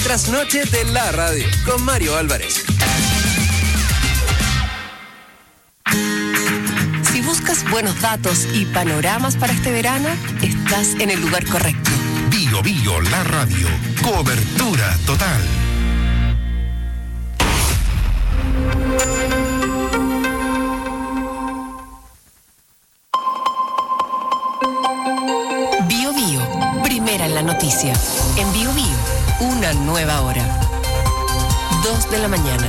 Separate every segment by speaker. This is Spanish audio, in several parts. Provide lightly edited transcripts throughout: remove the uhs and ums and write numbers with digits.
Speaker 1: trasnoche de la radio con Mario Álvarez.
Speaker 2: Si buscas buenos datos y panoramas para este verano, estás en el lugar correcto.
Speaker 3: Bio Bio, la radio. Cobertura total.
Speaker 2: Bio Bio, primera en la noticia. En Bio Bio, una nueva hora. 2 de la mañana.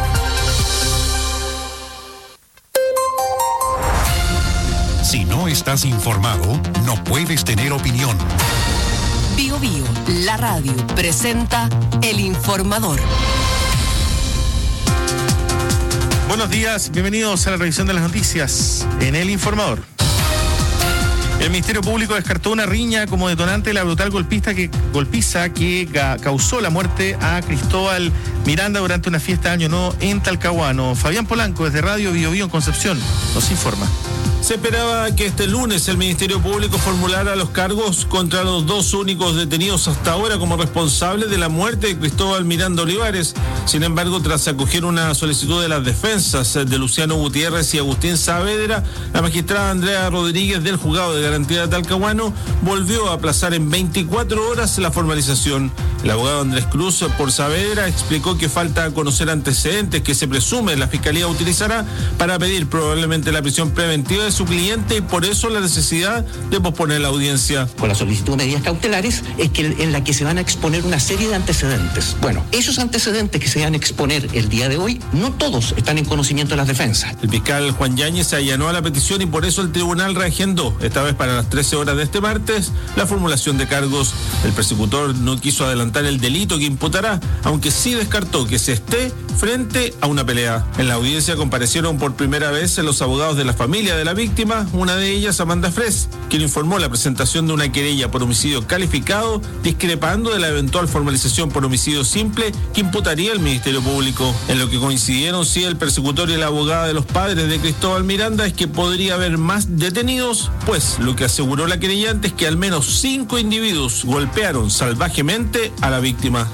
Speaker 3: Si no estás informado, no puedes tener opinión.
Speaker 2: Bio Bio, la radio, presenta El Informador.
Speaker 4: Buenos días, bienvenidos a la revisión de las noticias en El Informador. El Ministerio Público descartó una riña como detonante de la brutal golpiza que causó la muerte a Cristóbal Miranda durante una fiesta de Año Nuevo en Talcahuano. Fabián Polanco, desde Radio Bio Bio en Concepción, nos informa.
Speaker 5: Se esperaba que este lunes el Ministerio Público formulara los cargos contra los dos únicos detenidos hasta ahora como responsables de la muerte de Cristóbal Miranda Olivares. Sin embargo, tras acoger una solicitud de las defensas de Luciano Gutiérrez y Agustín Saavedra, la magistrada Andrea Rodríguez del Juzgado de Garantía de Talcahuano volvió a aplazar en 24 horas la formalización. El abogado Andrés Cruz por Saavedra explicó que falta conocer antecedentes que se presume la Fiscalía utilizará para pedir probablemente la prisión preventiva de su cliente y por eso la necesidad de posponer la audiencia.
Speaker 6: Con la solicitud de medidas cautelares es que en la que se van a exponer una serie de antecedentes. Bueno, esos antecedentes que se van a exponer el día de hoy, no todos están en conocimiento de las defensas.
Speaker 5: El fiscal Juan Yáñez se allanó a la petición y por eso el tribunal reagendó, esta vez para las 13 horas de este martes, la formulación de cargos. El persecutor no quiso adelantar el delito que imputará, aunque sí descartó que se esté frente a una pelea. En la audiencia comparecieron por primera vez los abogados de la familia de la víctima, una de ellas Amanda Fres, quien informó la presentación de una querella por homicidio calificado, discrepando de la eventual formalización por homicidio simple que imputaría el Ministerio Público. En lo que coincidieron sí el persecutor y la abogada de los padres de Cristóbal Miranda es que podría haber más detenidos, pues lo que aseguró la querellante es que al menos 5 individuos golpearon salvajemente a la víctima.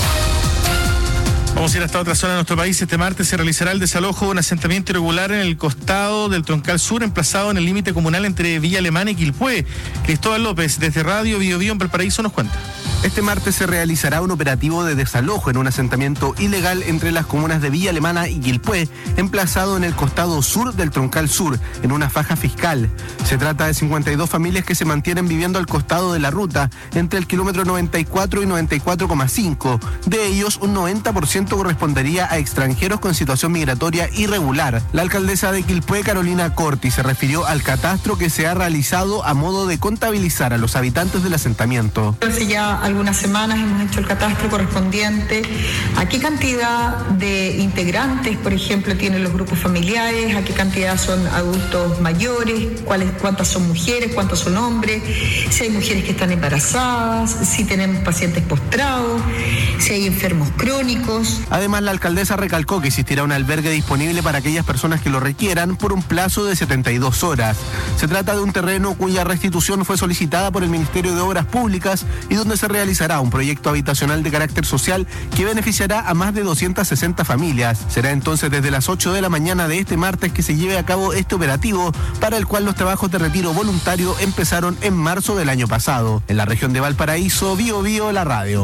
Speaker 4: Vamos a ir hasta otra zona de nuestro país. Este martes se realizará el desalojo de un asentamiento irregular en el costado del Troncal Sur, emplazado en el límite comunal entre Villa Alemana y Quilpué. Cristóbal López, desde Radio Bio Bio en Valparaíso, nos cuenta.
Speaker 7: Este martes se realizará un operativo de desalojo en un asentamiento ilegal entre las comunas de Villa Alemana y Quilpué, emplazado en el costado sur del Troncal Sur, en una faja fiscal. Se trata de 52 familias que se mantienen viviendo al costado de la ruta, entre el kilómetro 94 y 94,5. De ellos, un 90% correspondería a extranjeros con situación migratoria irregular. La alcaldesa de Quilpué, Carolina Corti, se refirió al catastro que se ha realizado a modo de contabilizar a los habitantes del asentamiento.
Speaker 8: Hace ya algunas semanas hemos hecho el catastro correspondiente a qué cantidad de integrantes, por ejemplo, tienen los grupos familiares, a qué cantidad son adultos mayores, cuántas son mujeres, cuántos son hombres, si hay mujeres que están embarazadas, si tenemos pacientes postrados, si hay enfermos crónicos.
Speaker 7: Además, la alcaldesa recalcó que existirá un albergue disponible para aquellas personas que lo requieran por un plazo de 72 horas. Se trata de un terreno cuya restitución fue solicitada por el Ministerio de Obras Públicas y donde se realizará un proyecto habitacional de carácter social que beneficiará a más de 260 familias. Será entonces desde las 8 de la mañana de este martes que se lleve a cabo este operativo, para el cual los trabajos de retiro voluntario empezaron en marzo del año pasado. En la región de Valparaíso, Bio Bio, la radio.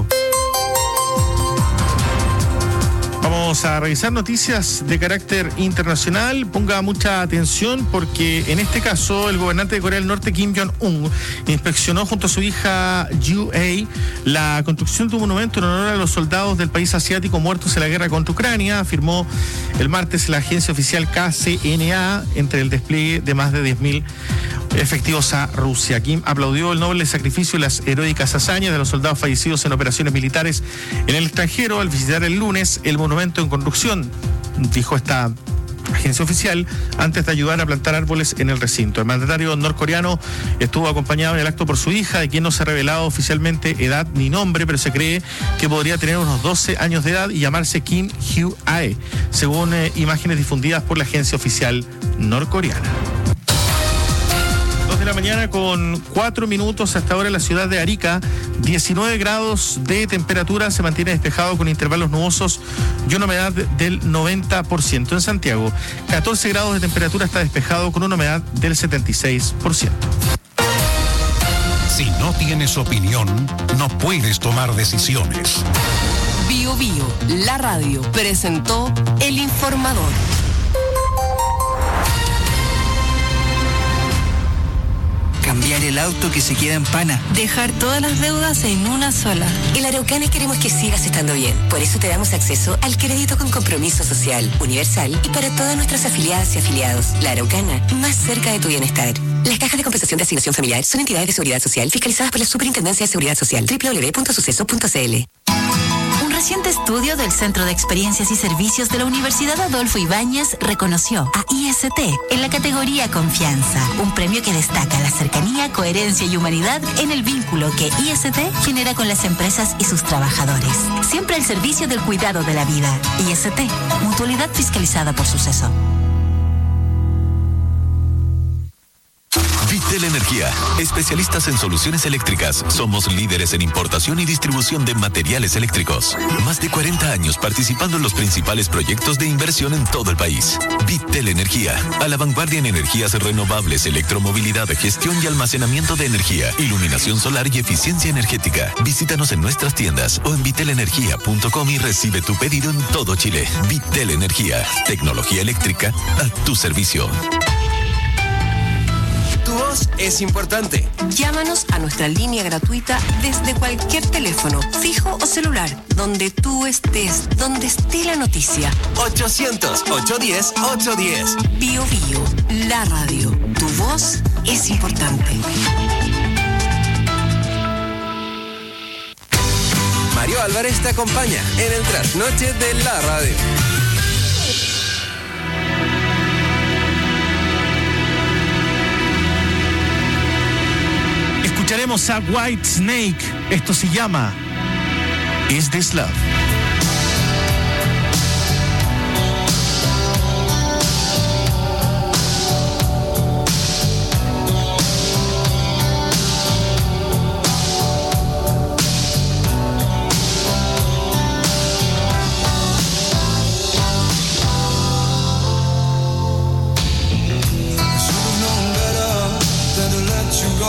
Speaker 4: Vamos a revisar noticias de carácter internacional. Ponga mucha atención porque en este caso el gobernante de Corea del Norte, Kim Jong-un, inspeccionó junto a su hija Yoo-hae la construcción de un monumento en honor a los soldados del país asiático muertos en la guerra contra Ucrania, afirmó el martes la agencia oficial KCNA, entre el despliegue de más de 10.000 efectivos a Rusia. Kim aplaudió el noble sacrificio y las heroicas hazañas de los soldados fallecidos en operaciones militares en el extranjero al visitar el lunes el monumento en construcción, dijo esta agencia oficial, antes de ayudar a plantar árboles en el recinto. El mandatario norcoreano estuvo acompañado en el acto por su hija, de quien no se ha revelado oficialmente edad ni nombre, pero se cree que podría tener unos 12 años de edad y llamarse Kim Hyu-ae, según imágenes difundidas por la agencia oficial norcoreana. 2 de la mañana con 4 minutos hasta ahora en la ciudad de Arica. 19 grados de temperatura, se mantiene despejado con intervalos nubosos y una humedad del 90%. En Santiago, 14 grados de temperatura, está despejado con una humedad del 76%.
Speaker 3: Si no tienes opinión, no puedes tomar decisiones.
Speaker 2: Bio Bio, la radio, presentó El Informador.
Speaker 9: Cambiar el auto que se queda en pana.
Speaker 10: Dejar todas las deudas en una sola.
Speaker 11: En la Araucana queremos que sigas estando bien. Por eso te damos acceso al crédito con compromiso social, universal y para todas nuestras afiliadas y afiliados. La Araucana, más cerca de tu bienestar. Las cajas de compensación de asignación familiar son entidades de seguridad social fiscalizadas por la Superintendencia de Seguridad Social. www.suceso.cl.
Speaker 10: Un reciente estudio del Centro de Experiencias y Servicios de la Universidad Adolfo Ibáñez reconoció a IST en la categoría Confianza, un premio que destaca la cercanía, coherencia y humanidad en el vínculo que IST genera con las empresas y sus trabajadores. Siempre al servicio del cuidado de la vida. IST, mutualidad fiscalizada por Suceso.
Speaker 12: Vitel Energía, especialistas en soluciones eléctricas. Somos líderes en importación y distribución de materiales eléctricos. Más de 40 años participando en los principales proyectos de inversión en todo el país. Vitel Energía, a la vanguardia en energías renovables, electromovilidad, gestión y almacenamiento de energía, iluminación solar y eficiencia energética. Visítanos en nuestras tiendas o en vitelenergia.com y recibe tu pedido en todo Chile. Vitel Energía, tecnología eléctrica a tu servicio.
Speaker 1: Tu voz es importante.
Speaker 2: Llámanos a nuestra línea gratuita desde cualquier teléfono, fijo o celular, donde tú estés, donde esté la noticia.
Speaker 1: 800-810-810.
Speaker 2: Bio Bio, la radio. Tu voz es importante.
Speaker 1: Mario Álvarez te acompaña en el trasnoche de la radio.
Speaker 4: Escucharemos a White Snake. Esto se llama Is This Love?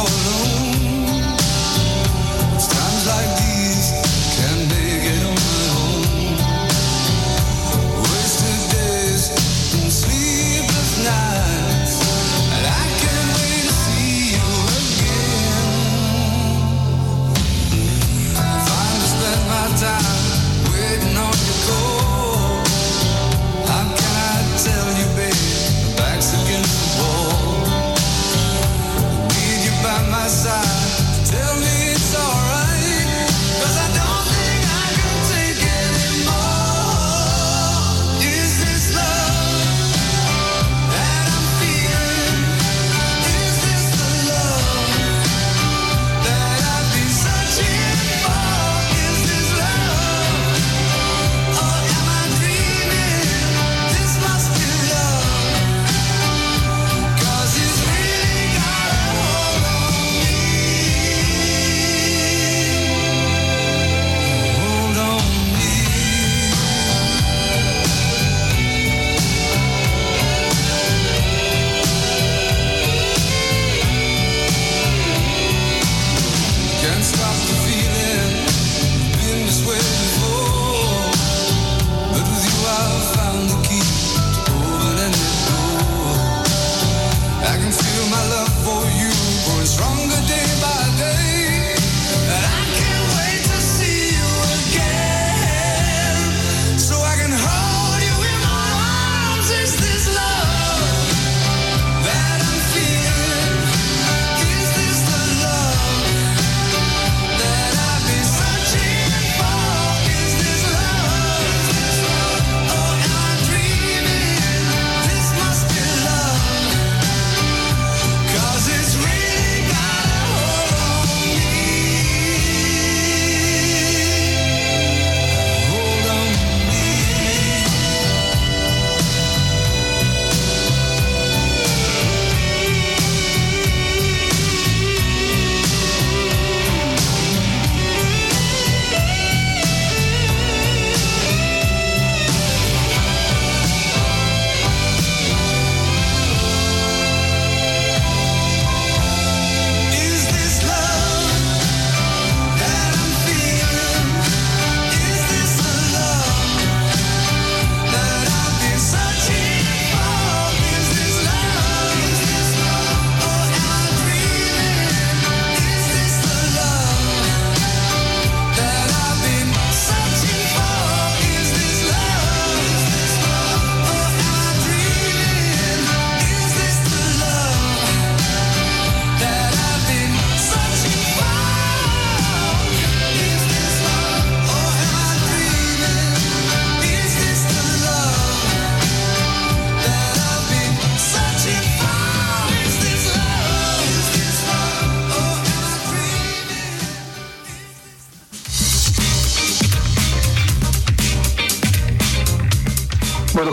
Speaker 13: Like these can make it on my own.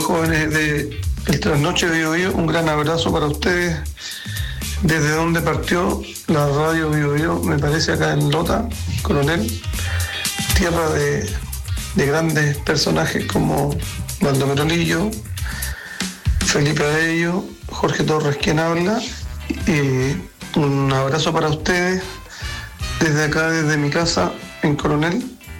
Speaker 13: jóvenes de El Trasnoche Bio Bio, un gran abrazo para ustedes. Desde donde partió la radio Bio Bio, me parece acá en Lota, Coronel, tierra de grandes personajes como Baldomero Lillo, Felipe Abello, Jorge Torres, quien habla. Un abrazo para ustedes desde acá, desde mi casa en Coronel.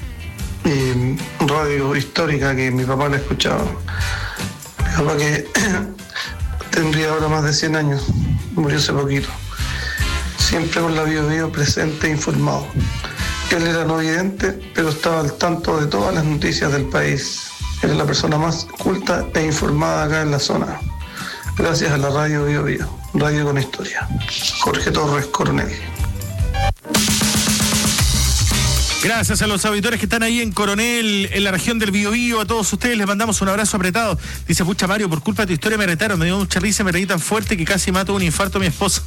Speaker 13: Radio histórica que mi papá la escuchaba. Mi papá que tendría ahora más de 100 años, murió hace poquito. Siempre con la Bio Bio presente e informado. Él era no vidente, pero estaba al tanto de todas las noticias del país. Era la persona más culta e informada acá en la zona. Gracias a la radio Bio Bio, radio con historia. Jorge Torres, Coronel.
Speaker 4: Gracias a los auditores que están ahí en Coronel, en la región del Biobío. A todos ustedes les mandamos un abrazo apretado. Dice, pucha Mario, por culpa de tu historia me retaron, me dio mucha risa, me reí tan fuerte que casi mato un infarto a mi esposo.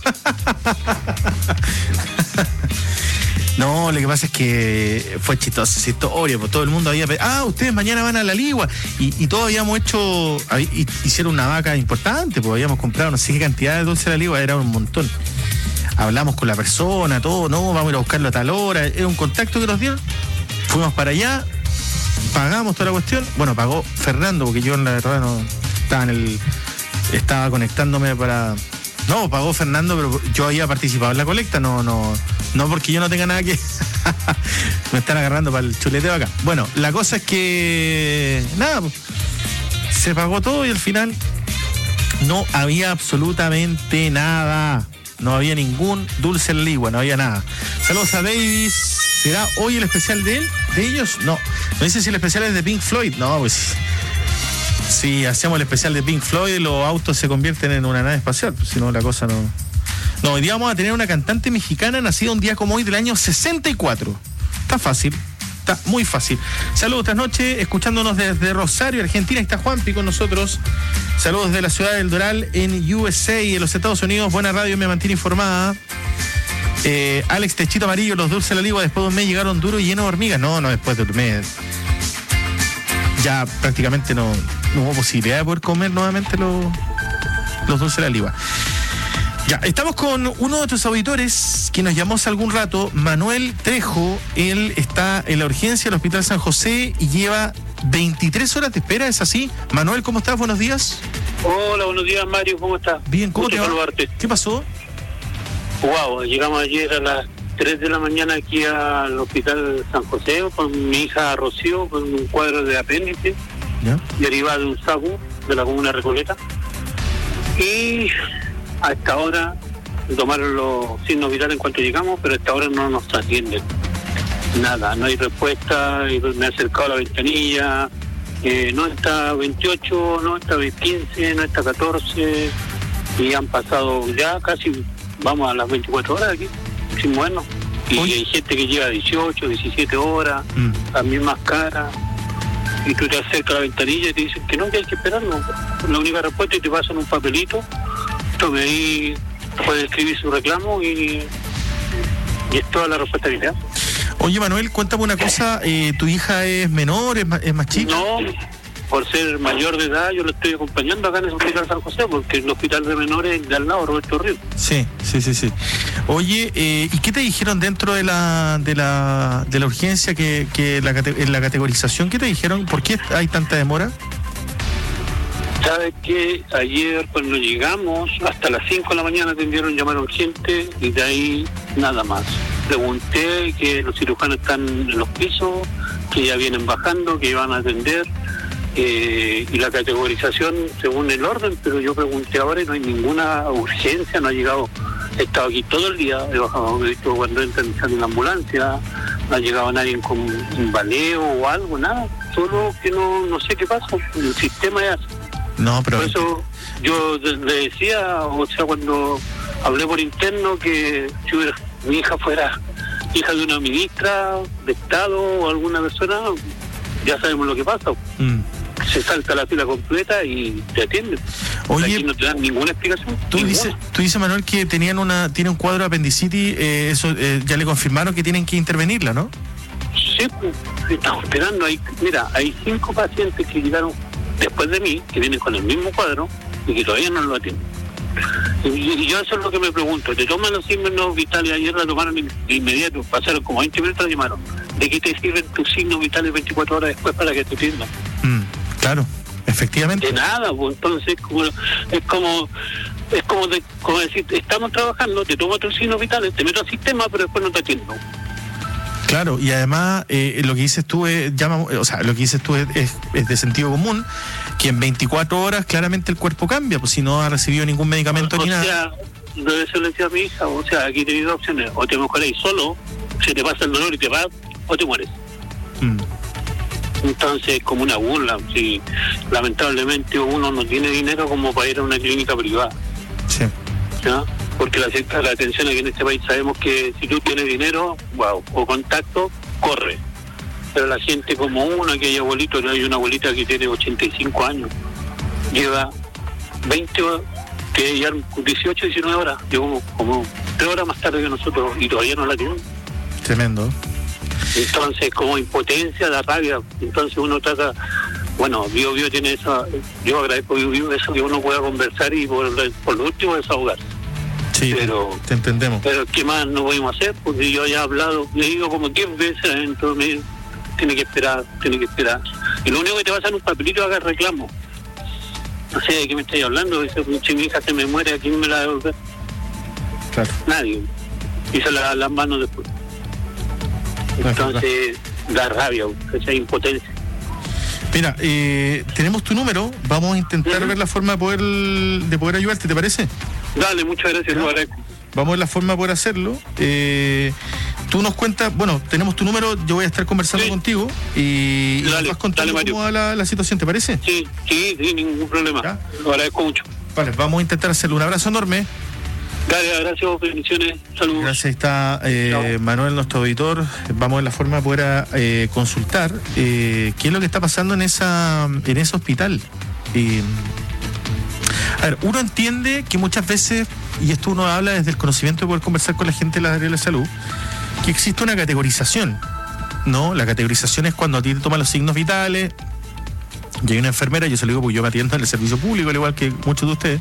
Speaker 4: No, lo que pasa es que fue chistosa esa historia, pues todo el mundo había... ustedes mañana van a la Ligua. Y todos habíamos hicieron una vaca importante, pues habíamos comprado no sé qué cantidad de dulce de la Ligua, era un montón. Hablamos con la persona, todo, no, vamos a ir a buscarlo a tal hora, era un contacto que nos dieron, fuimos para allá, pagamos toda la cuestión, bueno, pagó Fernando, porque yo en la verdad no estaba conectándome para... No, pagó Fernando, pero yo había participado en la colecta, no porque yo no tenga nada que... Me están agarrando para el chuleteo acá. Bueno, la cosa es que... Nada, se pagó todo y al final no había absolutamente nada. No había ningún dulce en la Ligua, no había nada. Saludos a Davis. ¿Será hoy el especial de ellos? No. No dice si el especial es de Pink Floyd. No, pues si hacemos el especial de Pink Floyd, los autos se convierten en una nave espacial. Pues, si no, la cosa no... No, hoy día vamos a tener una cantante mexicana nacida un día como hoy del año 64. Está fácil. Está muy fácil. Saludos esta noche, escuchándonos desde Rosario, Argentina. Está Juanpi con nosotros. Saludos de la ciudad del Doral en USA, en los Estados Unidos. Buena radio, me mantiene informada. Alex Techito Amarillo, los dulces de la Ligua después de un mes llegaron duros y llenos de hormigas. No, después de un mes ya prácticamente no hubo posibilidad de poder comer nuevamente los dulces de la Ligua. Ya, estamos con uno de nuestros auditores que nos llamó hace algún rato, Manuel Trejo. Él está en la urgencia del Hospital San José y lleva 23 horas de espera, ¿es así? Manuel, ¿cómo estás? Buenos días.
Speaker 14: Hola, buenos días, Mario, ¿cómo estás?
Speaker 4: Bien, ¿cómo te va?
Speaker 14: Saludarte.
Speaker 4: ¿Qué pasó?
Speaker 14: Wow, llegamos ayer a las 3 de la mañana aquí al Hospital San José con mi hija Rocío, con un cuadro de apéndice, derivado de un SACU de la comuna Recoleta. Y a esta hora tomaron los signos vitales en cuanto llegamos, pero a esta hora no nos atienden. Nada, no hay respuesta. Me he acercado a la ventanilla, no está 28, no está 15, no está 14, y han pasado ya casi, vamos a las 24 horas aquí, sin movernos. Y hay gente que lleva 18, 17 horas, también más cara. Y tú te acercas a la ventanilla y te dicen que no, que hay que esperarlo. La única respuesta es que te pasan un papelito, tome ahí, puede escribir su reclamo y es toda la responsabilidad.
Speaker 4: Oye, Manuel, cuéntame una cosa, ¿tu hija es menor, es más chica?
Speaker 14: No, por ser mayor de edad yo lo estoy acompañando acá en el Hospital San José, porque el hospital de menores es de al lado, Roberto Ríos.
Speaker 4: Sí. Oye, ¿y qué te dijeron dentro de la urgencia, que en la categorización, qué te dijeron? ¿Por qué hay tanta demora?
Speaker 14: ¿Sabes qué? Ayer cuando llegamos, hasta las 5 de la mañana atendieron, llamaron gente y de ahí nada más. Pregunté que los cirujanos están en los pisos, que ya vienen bajando, que iban a atender, y la categorización según el orden, pero yo pregunté ahora y no hay ninguna urgencia, no ha llegado. He estado aquí todo el día, he bajado, he visto cuando entran en la ambulancia, no ha llegado nadie con un baleo o algo, nada, solo que no sé qué pasa, el sistema es así.
Speaker 4: No, pero...
Speaker 14: Por eso yo le decía, o sea, cuando hablé por interno, que si mi hija fuera hija de una ministra de Estado o alguna persona, ya sabemos lo que pasa. Se salta la fila completa y te atienden.
Speaker 4: Oye,
Speaker 14: aquí no te dan ninguna explicación.
Speaker 4: Tú dices, Manuel, que tiene un cuadro de apendicitis, eso ya le confirmaron que tienen que intervenirla, ¿no?
Speaker 14: Sí, pues, estamos esperando. Hay 5 pacientes que llegaron después de mí, que vienen con el mismo cuadro y que todavía no lo atienden. Y yo eso es lo que me pregunto. Te toman los signos vitales, ayer la tomaron de inmediato, pasaron como 20 minutos, la llamaron. ¿De qué te sirven tus signos vitales 24 horas después para que te atiendan?
Speaker 4: Claro, efectivamente.
Speaker 14: De nada, pues entonces es como decir, estamos trabajando, te tomo tus signos vitales, te meto al sistema, pero después no te atiendo.
Speaker 4: Claro, y además lo que dices tú es de sentido común, que en 24 horas claramente el cuerpo cambia, pues si no ha recibido ningún medicamento ni nada.
Speaker 14: Eso le decía a mi hija, o sea, aquí tenéis dos opciones, o te mejoráis solo, se te pasa el dolor y te vas, o te mueres. Entonces, como una burla, si lamentablemente uno no tiene dinero como para ir a una clínica privada.
Speaker 4: Sí.
Speaker 14: ¿Ya? Porque la atención aquí en este país sabemos que si tú tienes dinero, o contacto, corre. Pero la gente como uno, que hay abuelitos, hay una abuelita que tiene 85 años, lleva 20 horas, que ya 18, 19 horas, llegó como 3 horas más tarde que nosotros y todavía no la tienen.
Speaker 4: Tremendo.
Speaker 14: Entonces, como impotencia, da rabia. Entonces uno trata, Bio tiene esa, yo agradezco a Bio eso, que uno pueda conversar y por lo último desahogarse.
Speaker 4: Sí,
Speaker 14: pero
Speaker 4: te entendemos.
Speaker 14: Pero ¿qué más no podemos hacer? Porque yo ya he hablado, le digo como 10 veces adentro, tiene que esperar. Y lo único que te va a hacer un papelito, haga reclamo. No sé de qué me estáis hablando, si mi hija se me muere, ¿a quién me la va a devolver?
Speaker 4: Claro.
Speaker 14: Nadie. Y se la da las manos después. Entonces, da rabia, esa impotencia.
Speaker 4: Mira, tenemos tu número, vamos a intentar ver la forma de poder ayudarte, ¿te parece?
Speaker 14: Dale, muchas gracias, lo agradezco.
Speaker 4: Vamos a ver la forma de poder hacerlo. Tú nos cuentas, tenemos tu número, yo voy a estar conversando contigo y nos vas contando cómo va la situación, ¿te parece?
Speaker 14: Sí, ningún problema. ¿Ya? Lo agradezco mucho.
Speaker 4: Vale, vamos a intentar hacerlo. Un abrazo enorme.
Speaker 14: Dale, gracias, bendiciones, saludos.
Speaker 4: Gracias, está Manuel, nuestro auditor. Vamos a ver la forma de poder consultar qué es lo que está pasando en ese hospital. A ver, uno entiende que muchas veces, y esto uno habla desde el conocimiento de poder conversar con la gente de la área de la salud, que existe una categorización, ¿no? La categorización es cuando a ti te toman los signos vitales y hay una enfermera, yo se lo digo porque yo me atiendo en el servicio público, al igual que muchos de ustedes,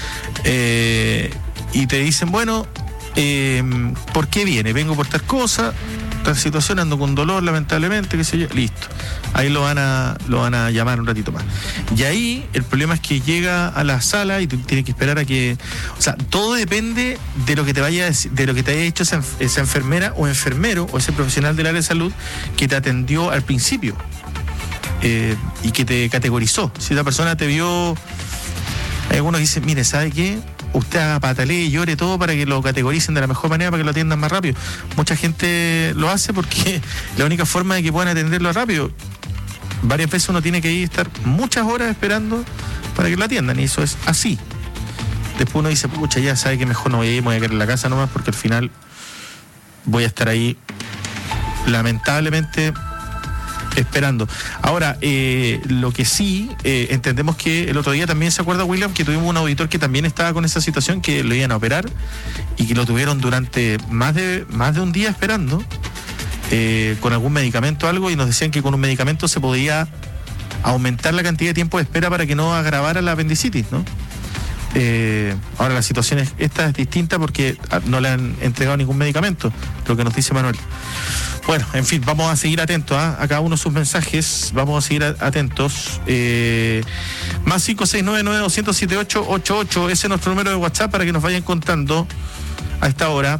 Speaker 4: y te dicen, ¿por qué viene? Vengo por tal cosa, tal situación, ando con dolor, lamentablemente, qué sé yo, listo. Ahí lo van a llamar un ratito más. Y ahí el problema es que llega a la sala y tú tienes que esperar a que... O sea, todo depende de lo que te haya hecho esa enfermera o enfermero o ese profesional del área de salud que te atendió al principio y que te categorizó. Si esa persona te vio... Hay algunos que dicen, mire, ¿sabe qué? Usted haga patalee y llore todo para que lo categoricen de la mejor manera, para que lo atiendan más rápido. Mucha gente lo hace porque la única forma de que puedan atenderlo rápido. Varias veces uno tiene que estar muchas horas esperando para que lo atiendan, y eso es así. Después uno dice, pucha, ya sabe que mejor no voy a ir, me voy a quedar en la casa nomás, porque al final voy a estar ahí lamentablemente esperando. Ahora, lo que sí entendemos que el otro día también, se acuerda, William, que tuvimos un auditor que también estaba con esa situación, que lo iban a operar y que lo tuvieron durante más de un día esperando con algún medicamento o algo, y nos decían que con un medicamento se podía aumentar la cantidad de tiempo de espera para que no agravara la apendicitis, ¿no? Ahora la situación esta es distinta porque no le han entregado ningún medicamento, lo que nos dice Manuel. Bueno, en fin, vamos a seguir atentos a cada uno de sus mensajes, vamos a seguir atentos. Más 569-9207-888, ese es nuestro número de WhatsApp para que nos vayan contando a esta hora.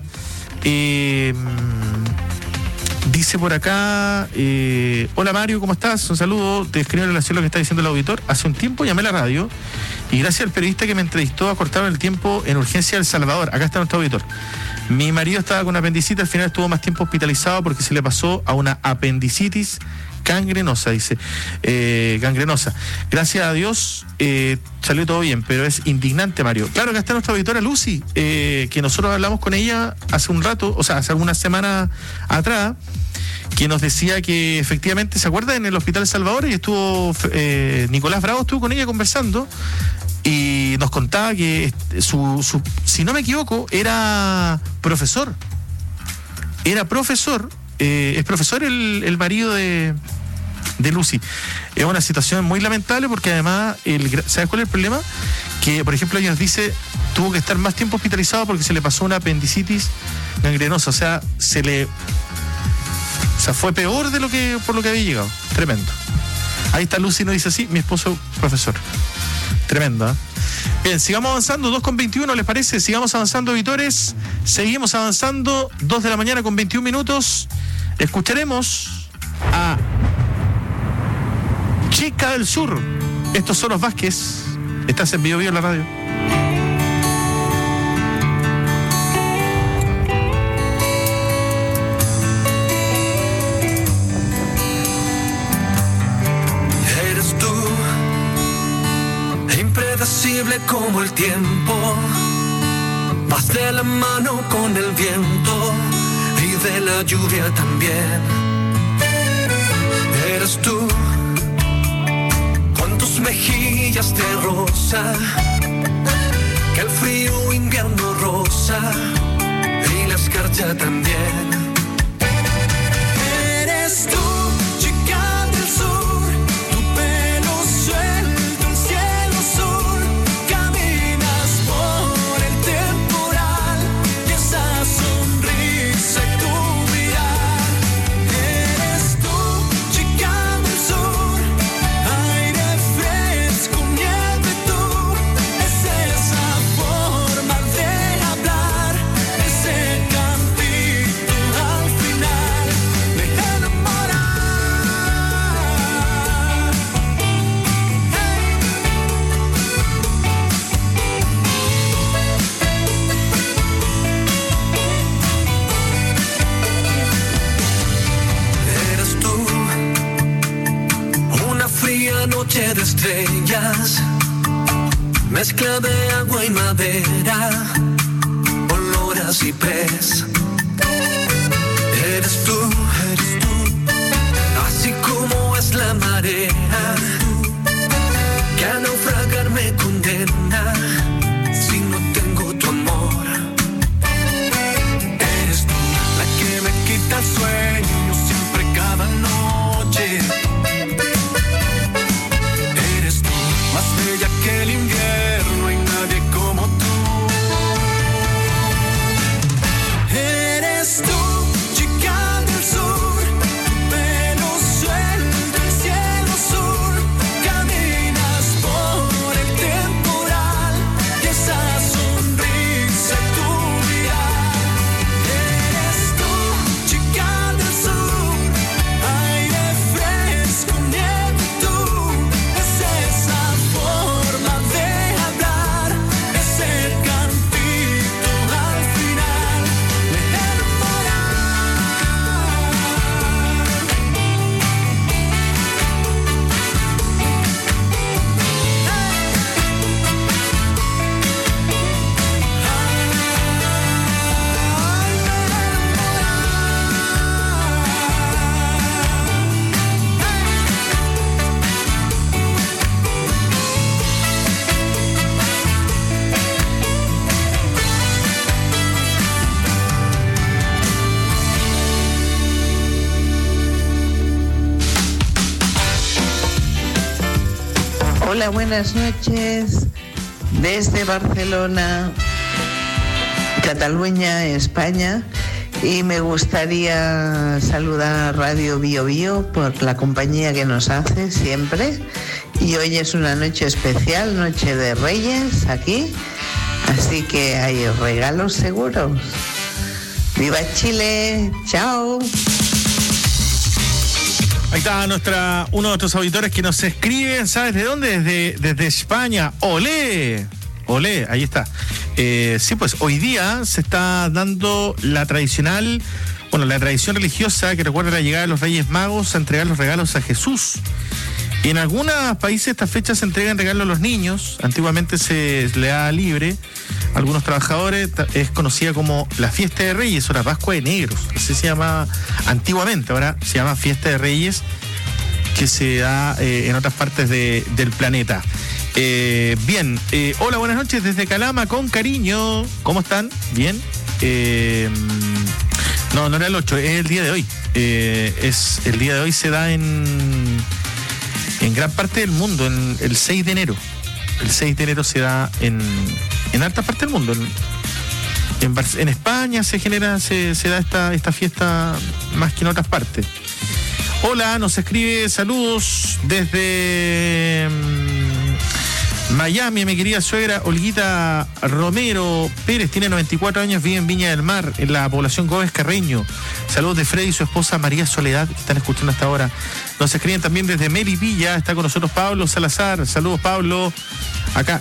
Speaker 4: Dice por acá, hola Mario, ¿cómo estás? Un saludo, te escribo en relación a lo que está diciendo el auditor. Hace un tiempo llamé a la radio y gracias al periodista que me entrevistó acortaron el tiempo en urgencia de El Salvador. Acá está nuestro auditor. Mi marido estaba con apendicitis, al final estuvo más tiempo hospitalizado porque se le pasó a una apendicitis gangrenosa, dice, gangrenosa. Gracias a Dios salió todo bien, pero es indignante, Mario. Claro, acá está nuestra auditora Lucy, que nosotros hablamos con ella hace un rato, o sea, hace algunas semanas atrás, que nos decía que efectivamente, ¿se acuerda? En el Hospital El Salvador, y estuvo Nicolás Bravo, estuvo con ella conversando y nos contaba que si no me equivoco, era profesor. Es profesor el marido de de Lucy. Es una situación muy lamentable porque además, ¿sabes cuál es el problema? Que, por ejemplo, ella nos dice, tuvo que estar más tiempo hospitalizado porque se le pasó una apendicitis gangrenosa, o sea, fue peor de por lo que había llegado. Tremendo. Ahí está Lucy, nos dice así, mi esposo profesor. Tremendo, ¿eh? Bien, sigamos avanzando, 2:21, ¿les parece? Sigamos avanzando, auditores. Seguimos avanzando, 2 de la mañana con 21 minutos. Escucharemos a Chica del Sur. Estos son los Vázquez. Estás en Bio Bio en la radio.
Speaker 15: Como el tiempo, vas de la mano con el viento y de la lluvia también. Eres tú, con tus mejillas de rosa, que el frío invierno rosa y la escarcha también. Eres tú, chica del sur, tu pelo suelto, el cielo azul. Noche de estrellas, mezcla de agua y madera, olor a ciprés. Eres tú, así como es la marea, que a naufragar me condena si no tengo tu amor. Eres tú, la que me quita el sueño siempre cada noche. Más bella que el invierno y nadie como tú. Eres tú, chica del sur, tu pelo suelto, el cielo azul. Caminas por el temporal y esa sonrisa tu mirar. Eres tú, chica del sur, aire fresco, nieve tú. Es esa forma de hablar, ese cantito al final me enamora.
Speaker 16: Hola, buenas noches. Desde Barcelona, Cataluña, España. Y me gustaría saludar a Radio Bio Bio por la compañía que nos hace siempre. Y hoy es una noche especial, Noche de Reyes, aquí. Así que hay regalos seguros. ¡Viva Chile! ¡Chao!
Speaker 4: Ahí está uno de nuestros auditores que nos escriben, ¿sabes de dónde? Desde España. ¡Olé! ¡Olé! Ahí está. Sí, pues hoy día se está dando la tradición religiosa que recuerda la llegada de los Reyes Magos a entregar los regalos a Jesús. Y en algunos países estas fechas se entregan regalos a los niños. Antiguamente se le da libre a algunos trabajadores. Es conocida como la Fiesta de Reyes o la Pascua de Negros. Así se llama antiguamente. Ahora se llama Fiesta de Reyes, que se da en otras partes del planeta. Bien, hola, buenas noches desde Calama, con cariño. ¿Cómo están? ¿Bien? No era el 8, es el día de hoy. el día de hoy se da en gran parte del mundo, el 6 de enero. El 6 de enero se da en alta parte del mundo. En España se da esta fiesta más que en otras partes. Hola, nos escribe saludos desde Miami, mi querida suegra Olguita Romero Pérez, tiene 94 años, vive en Viña del Mar, en la población Gómez Carreño. Saludos de Freddy y su esposa María Soledad, que están escuchando hasta ahora. Nos escriben también desde Melipilla, está con nosotros Pablo Salazar. Saludos, Pablo. Acá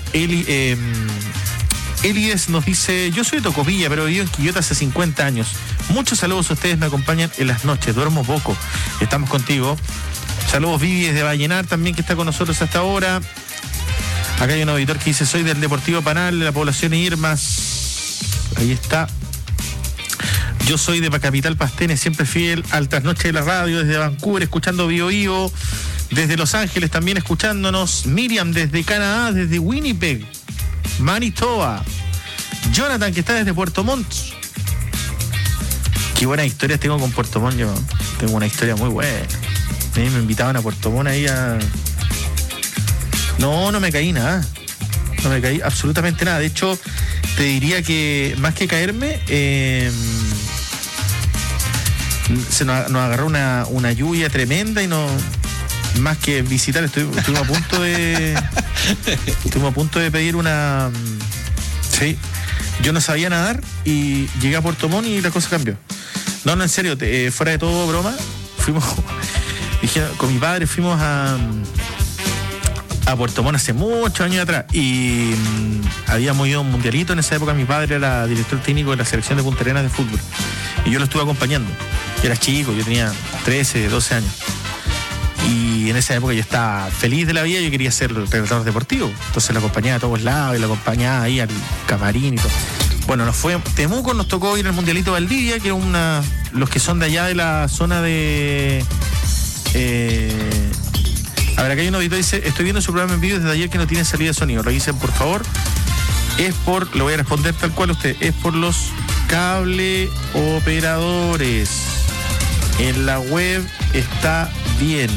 Speaker 4: Elies nos dice: yo soy de Tocopilla, pero vivo en Quillota hace 50 años. Muchos saludos a ustedes, me acompañan en las noches, duermo poco. Estamos contigo. Saludos Vivi desde Vallenar también, que está con nosotros hasta ahora. Acá hay un auditor que dice: soy del Deportivo Panal, de la población Irmas. Ahí está. Yo soy de Capital Pastene, siempre fiel al trasnoche de la radio, desde Vancouver, escuchando Bio Bio. Desde Los Ángeles también escuchándonos. Miriam desde Canadá, desde Winnipeg, Manitoba. Jonathan, que está desde Puerto Montt. Qué buenas historias tengo con Puerto Montt. Yo tengo una historia muy buena. A mí me invitaban a Puerto Montt ahí a... No me caí nada. No me caí absolutamente nada. De hecho, te diría que más que caerme, nos agarró una lluvia tremenda y no... Más que visitar, estuvimos a punto de... Estuvimos a punto de pedir una... Sí. Yo no sabía nadar y llegué a Puerto Montt y la cosa cambió. No, en serio, fuera de todo broma, fuimos... con mi padre fuimos a Puerto Montt hace muchos años atrás y habíamos ido a un mundialito. En esa época mi padre era director técnico de la selección de Punta Arenas de fútbol y yo lo estuve acompañando. Yo era chico, yo tenía 13, 12 años y en esa época yo estaba feliz de la vida. Yo quería ser relatador deportivo, entonces lo acompañaba a todos lados y lo acompañaba ahí al camarín y todo. Bueno, nos fue Temuco, nos tocó ir al mundialito Valdivia, que era los que son de allá de la zona de... a ver, acá hay un auditor que dice: estoy viendo su programa en vivo desde ayer que no tiene salida de sonido. Revisen, por favor. Le voy a responder tal cual a usted. Es por los cable operadores. En la web está bien.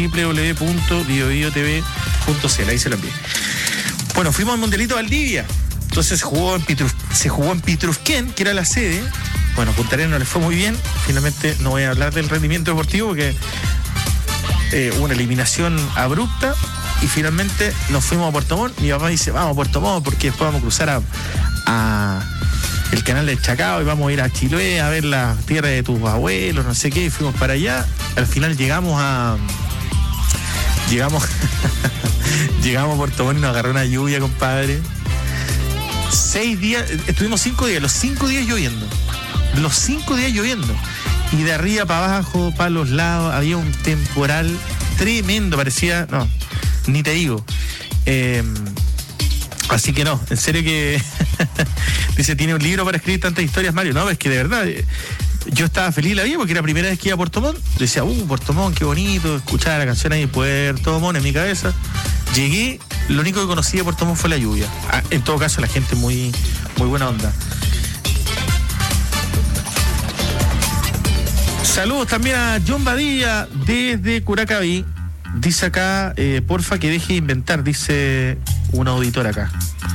Speaker 4: www.biobiotv.cl. Ahí se lo envié. Bueno, fuimos al mundialito Valdivia. Entonces se jugó en Pitrufquén, que era la sede. Bueno, Punta Arenas no le fue muy bien. Finalmente no voy a hablar del rendimiento deportivo porque hubo una eliminación abrupta y finalmente nos fuimos a Puerto Montt. Mi papá dice: vamos a Puerto Montt porque después vamos a cruzar a el canal del Chacao y vamos a ir a Chiloé a ver la tierra de tus abuelos, no sé qué, y fuimos para allá. Al final llegamos a Puerto Montt y nos agarró una lluvia, compadre. 6 días, estuvimos 5 días, los 5 días lloviendo. Y de arriba para abajo, para los lados, había un temporal tremendo, parecía, no, ni te digo. Así que no, en serio que dice: tiene un libro para escribir tantas historias, Mario. No, es que de verdad, yo estaba feliz la vida porque era la primera vez que iba a Puerto Montt. Yo decía: Puerto Montt, qué bonito, escuchaba la canción ahí, Puerto Montt en mi cabeza. Llegué, lo único que conocí de Puerto Montt fue la lluvia. En todo caso, la gente muy, muy buena onda. Saludos también a John Badilla desde Curacaví. Dice acá, porfa que deje de inventar, dice un auditor acá.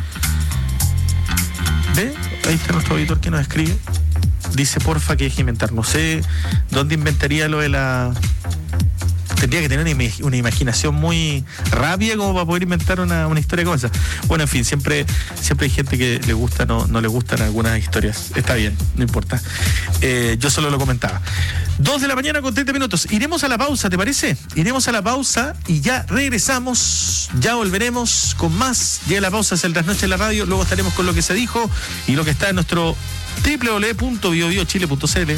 Speaker 4: ¿Ve? Ahí está nuestro auditor que nos escribe. Dice: porfa que deje de inventar. No sé dónde inventaría lo de la... Tendría que tener una imaginación muy rápida como para poder inventar una historia como esa. Bueno, en fin, siempre hay gente que le gusta, no le gustan algunas historias. Está bien, no importa. Yo solo lo comentaba. 2 de la mañana con 30 minutos. Iremos a la pausa, ¿te parece? Iremos a la pausa y ya regresamos. Ya volveremos con más. Llega la pausa, es el trasnoche de la radio. Luego estaremos con lo que se dijo y lo que está en nuestro www.biobiochile.cl.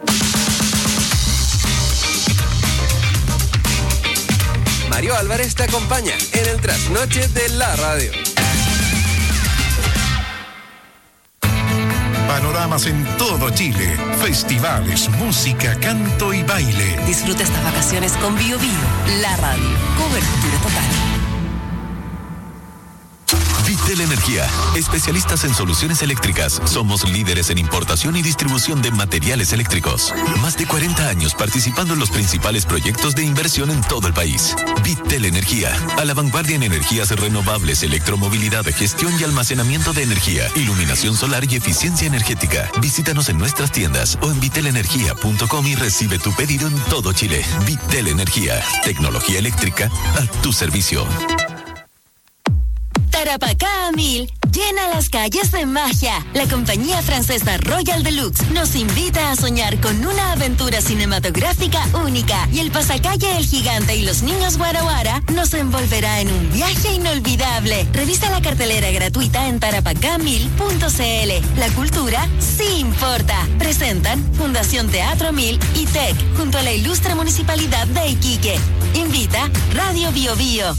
Speaker 1: Mario Álvarez te acompaña en el trasnoche de la radio.
Speaker 3: Panoramas en todo Chile, festivales, música, canto y baile.
Speaker 2: Disfruta estas vacaciones con Bio Bio, la radio. Cobertura total.
Speaker 12: Vitel Energía, especialistas en soluciones eléctricas. Somos líderes en importación y distribución de materiales eléctricos. Más de 40 años participando en los principales proyectos de inversión en todo el país. Vitel Energía, a la vanguardia en energías renovables, electromovilidad, gestión y almacenamiento de energía, iluminación solar y eficiencia energética. Visítanos en nuestras tiendas o en vitelenergia.com y recibe tu pedido en todo Chile. Vitel Energía, tecnología eléctrica a tu servicio.
Speaker 17: Tarapacá a 1000 llena las calles de magia. La compañía francesa Royal Deluxe nos invita a soñar con una aventura cinematográfica única y el pasacalle El Gigante y los Niños Guaraguara nos envolverá en un viaje inolvidable. Revisa la cartelera gratuita en tarapacá1000.cl. La cultura sí importa. Presentan Fundación Teatro 1000 y TEC junto a la ilustre Municipalidad de Iquique. Invita Radio Bio Bio.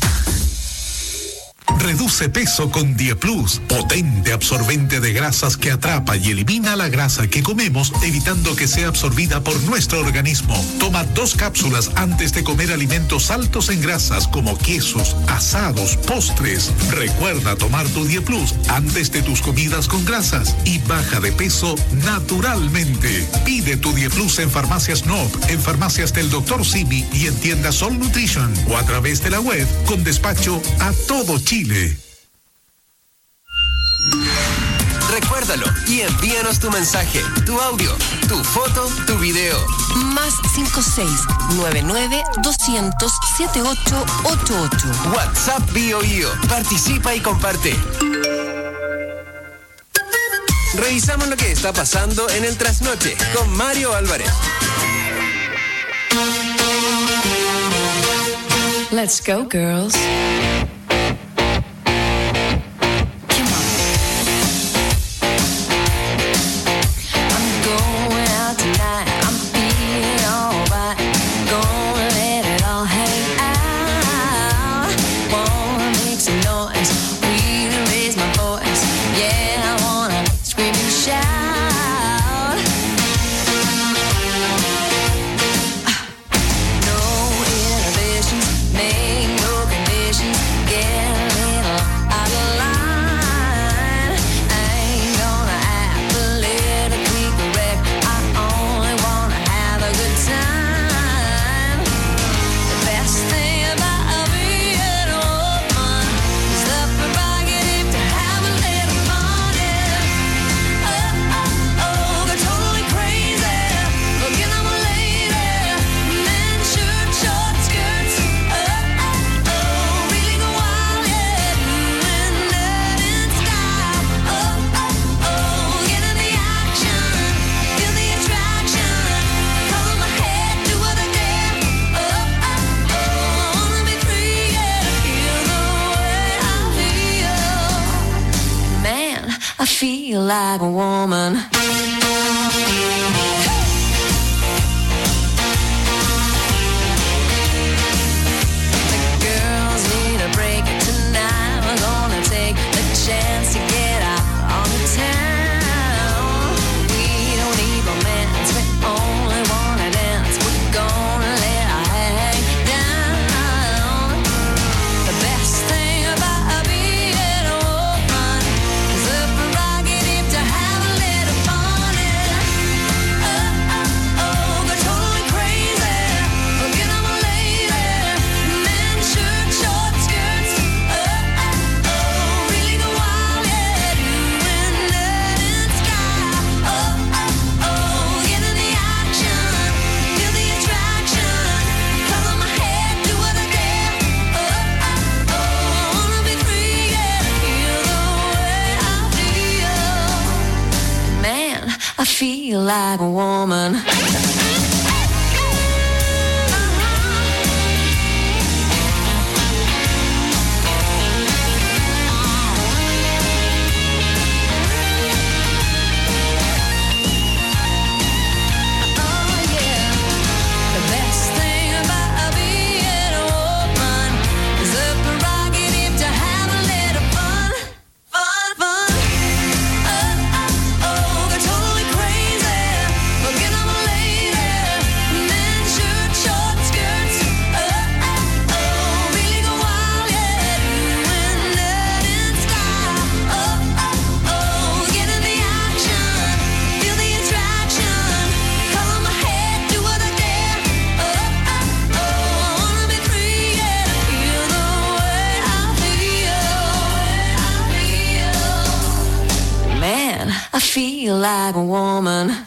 Speaker 3: Reduce peso con DiePlus, potente absorbente de grasas que atrapa y elimina la grasa que comemos, evitando que sea absorbida por nuestro organismo. Toma 2 cápsulas antes de comer alimentos altos en grasas como quesos, asados, postres. Recuerda tomar tu DiePlus antes de tus comidas con grasas y baja de peso naturalmente. Pide tu DiePlus en Farmacias Nob, en farmacias del Dr. Simi y en tiendas Sol Nutrition o a través de la web con despacho a todo Chile.
Speaker 1: Recuérdalo y envíanos tu mensaje, tu audio, tu foto, tu video.
Speaker 2: Más 56-99-200-7888.
Speaker 1: WhatsApp Bio Bio. Participa y comparte. Revisamos lo que está pasando en el Trasnoche con Mario Álvarez.
Speaker 2: Let's go, girls. Feel like a woman. Chance to get out on the town. We don't need romance, we only wanna dance. We're gonna let our hang down. The best thing about being a woman is the prerogative to have a little fun. Oh, oh, oh, go totally crazy. Forget I'm a lady. Men, shirt, short skirts. Oh, oh, oh, really go wild, yeah. Doing that in sky. Oh, oh, oh, get in the action. Feel the attraction. Color my head, do what I dare. Oh, oh, oh, wanna be free, yeah. Feel the way I feel. Man, I feel like a woman. The best thing about being a woman is the prerogative to have a little fun, fun, fun. Oh, oh, oh, go totally crazy. Forget I'm a lady. I feel like a woman.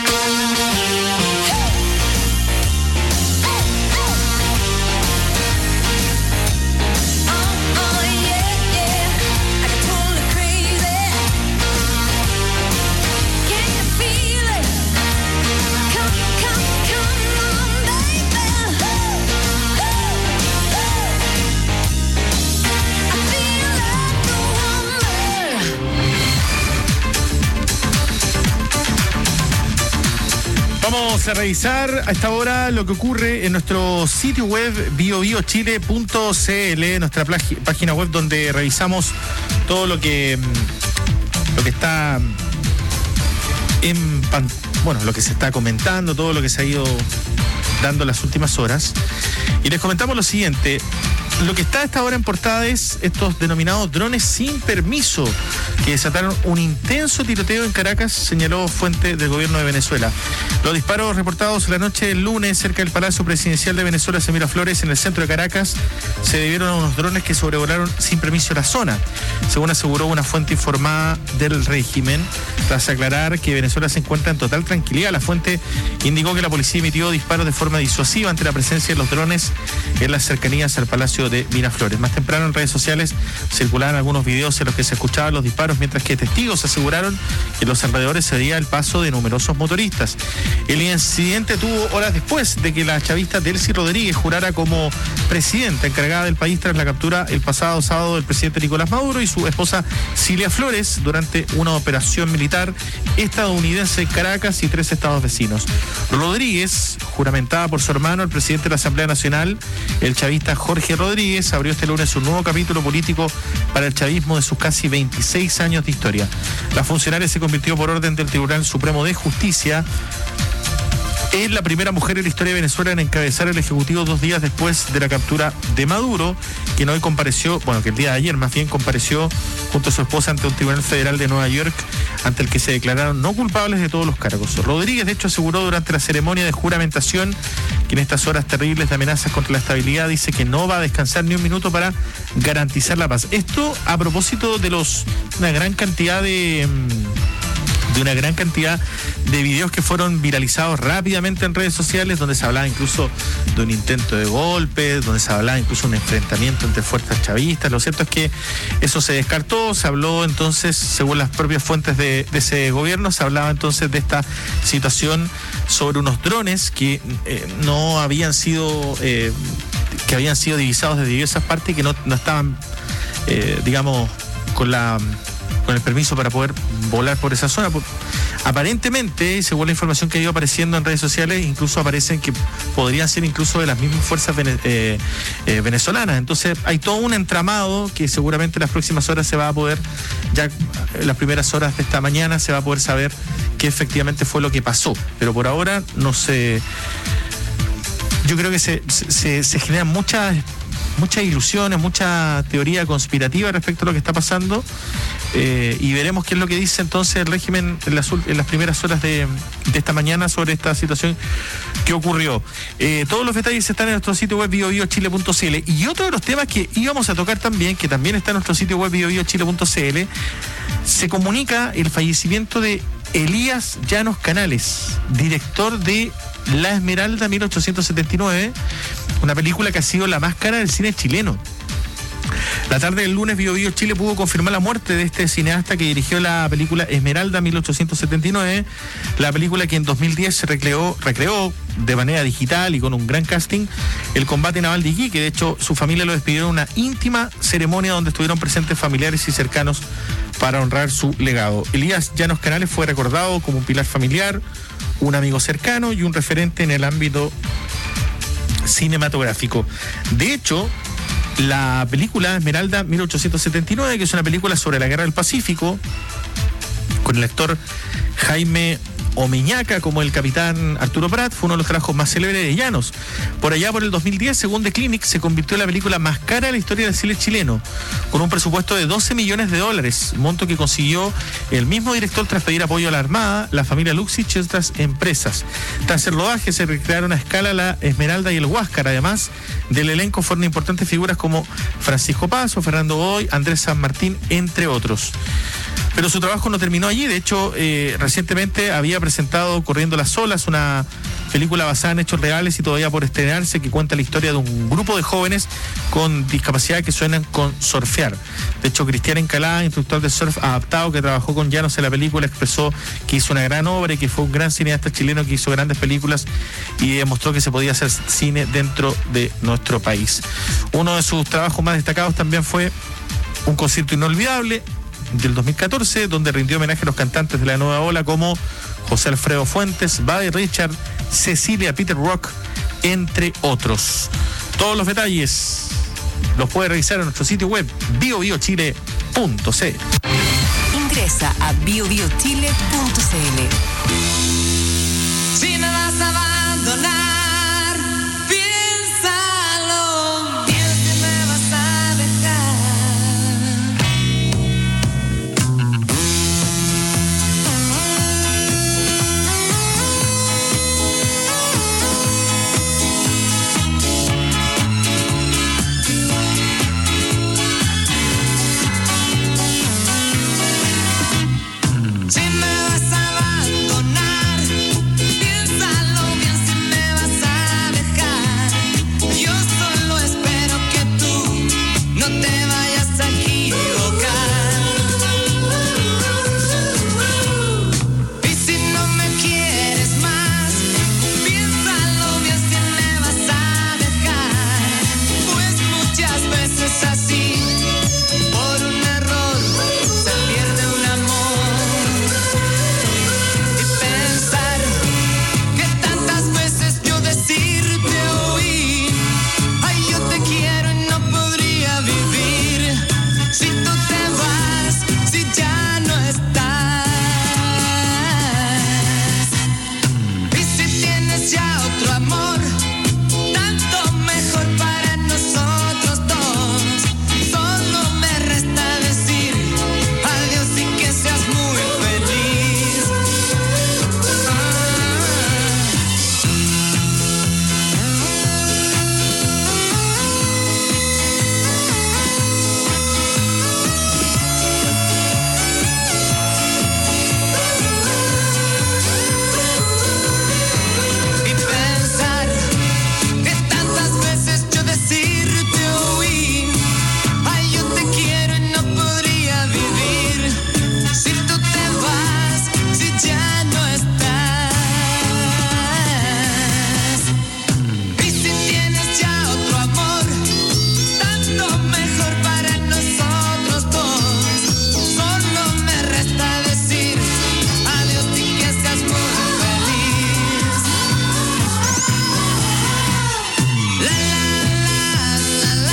Speaker 4: Vamos a revisar a esta hora lo que ocurre en nuestro sitio web biobiochile.cl, nuestra página web donde revisamos todo lo que está lo que se está comentando, todo lo que se ha ido dando las últimas horas. Y les comentamos lo siguiente. Lo que está a esta hora en portada es estos denominados drones sin permiso que desataron un intenso tiroteo en Caracas, señaló fuente del gobierno de Venezuela. Los disparos reportados la noche del lunes cerca del Palacio Presidencial de Venezuela, en Miraflores, en el centro de Caracas, se debieron a unos drones que sobrevolaron sin permiso la zona, según aseguró una fuente informada del régimen. Tras aclarar que Venezuela se encuentra en total tranquilidad, la fuente indicó que la policía emitió disparos de forma disuasiva ante la presencia de los drones en las cercanías al Palacio de Miraflores. Más temprano en redes sociales circulaban algunos videos en los que se escuchaban los disparos, mientras que testigos aseguraron que en los alrededores se veía el paso de numerosos motoristas. El incidente tuvo horas después de que la chavista Delcy Rodríguez jurara como presidenta encargada del país tras la captura el pasado sábado del presidente Nicolás Maduro y su esposa Cilia Flores durante una operación militar estadounidense en Caracas y 3 estados vecinos. Rodríguez, juramentada por su hermano, el presidente de la Asamblea Nacional, el chavista Jorge Rodríguez, abrió este lunes un nuevo capítulo político para el chavismo de sus casi 26 años de historia. La funcionaria se convirtió por orden del Tribunal Supremo de Justicia. Es la primera mujer en la historia de Venezuela en encabezar el Ejecutivo 2 días después de la captura de Maduro, quien hoy compareció, que el día de ayer más bien compareció junto a su esposa ante un tribunal federal de Nueva York, ante el que se declararon no culpables de todos los cargos. Rodríguez, de hecho, aseguró durante la ceremonia de juramentación que en estas horas terribles de amenazas contra la estabilidad dice que no va a descansar ni un minuto para garantizar la paz. Esto a propósito de una gran cantidad de videos que fueron viralizados rápidamente en redes sociales, donde se hablaba incluso de un intento de golpe, donde se hablaba incluso de un enfrentamiento entre fuerzas chavistas. Lo cierto es que eso se descartó, se habló entonces, según las propias fuentes de ese gobierno, se hablaba entonces de esta situación sobre unos drones que no habían sido, que habían sido divisados de diversas partes y que no estaban, con el permiso para poder volar por esa zona. Aparentemente, según la información que ha ido apareciendo en redes sociales, incluso aparecen que podrían ser incluso de las mismas fuerzas venezolanas. Entonces hay todo un entramado que seguramente en las próximas horas se va a poder, ya en las primeras horas de esta mañana se va a poder saber qué efectivamente fue lo que pasó. Pero por ahora no sé. Yo creo que se generan muchas ilusiones, mucha teoría conspirativa respecto a lo que está pasando, y veremos qué es lo que dice entonces el régimen en las primeras horas de esta mañana sobre esta situación que ocurrió. Todos los detalles están en nuestro sitio web biobiochile.cl. Y otro de los temas que íbamos a tocar también, que también está en nuestro sitio web biobiochile.cl, se comunica el fallecimiento de Elías Llanos Canales, director de La Esmeralda 1879, una película que ha sido la más cara del cine chileno. La tarde del lunes, Bio Bio Chile pudo confirmar la muerte de este cineasta que dirigió la película Esmeralda 1879, la película que en 2010 se recreó de manera digital y con un gran casting el combate naval de Iquique. De hecho, su familia lo despidió en una íntima ceremonia donde estuvieron presentes familiares y cercanos para honrar su legado. Elías Llanos Canales fue recordado como un pilar familiar, un amigo cercano y un referente en el ámbito cinematográfico. De hecho, la película Esmeralda 1879, que es una película sobre la Guerra del Pacífico, con el actor Jaime Omeñaca como el capitán Arturo Prat, fue uno de los trabajos más célebres de Llanos. Por allá por el 2010, según The Clinic, se convirtió en la película más cara de la historia del cine chileno, con un presupuesto de $12 millones, monto que consiguió el mismo director tras pedir apoyo a la Armada, la familia Luxich y otras empresas. Tras el rodaje se recrearon a escala la Esmeralda y el Huáscar. Además del elenco fueron importantes figuras como Francisco Paso, Fernando Godoy, Andrés San Martín, entre otros. Pero su trabajo no terminó allí. De hecho, recientemente había presentado Corriendo las Olas, una película basada en hechos reales y todavía por estrenarse, que cuenta la historia de un grupo de jóvenes con discapacidad que sueñan con surfear. De hecho, Cristian Encalada, instructor de surf adaptado que trabajó con Llanos en la película, expresó que hizo una gran obra y que fue un gran cineasta chileno que hizo grandes películas y demostró que se podía hacer cine dentro de nuestro país. Uno de sus trabajos más destacados también fue Un concierto inolvidable, del 2014, donde rindió homenaje a los cantantes de la nueva ola como José Alfredo Fuentes, Buddy Richard, Cecilia Peter Rock, entre otros. Todos los detalles los puede revisar en nuestro sitio web biobiochile.cl.
Speaker 11: Ingresa a biobiochile.cl.
Speaker 2: Si me vas a abandonar, piénsalo bien, si me vas a dejar. Si me vas a abandonar, piénsalo bien, si me vas a dejar. Yo solo espero que tú no te vayas a equivocar. Y si no me quieres más, piénsalo bien, si me vas a dejar. Pues muchas veces así, por un error, se pierde un amor. Y pensar que tantas veces yo decirte oí, ay, yo te quiero y no podría vivir si tú te vas, si ya no estás. Y si tienes ya otro amor, tanto mejor para nosotros dos. Solo me resta decir adiós y que seas muy feliz. Y pensar que tantas veces yo decirte oí, ay, yo te quiero y no podría vivir si tú te vas, si ya no estás. Y si tienes ya otro amor, tanto mejor para nosotros dos. Solo me resta decir adiós y que seas muy feliz. La la la la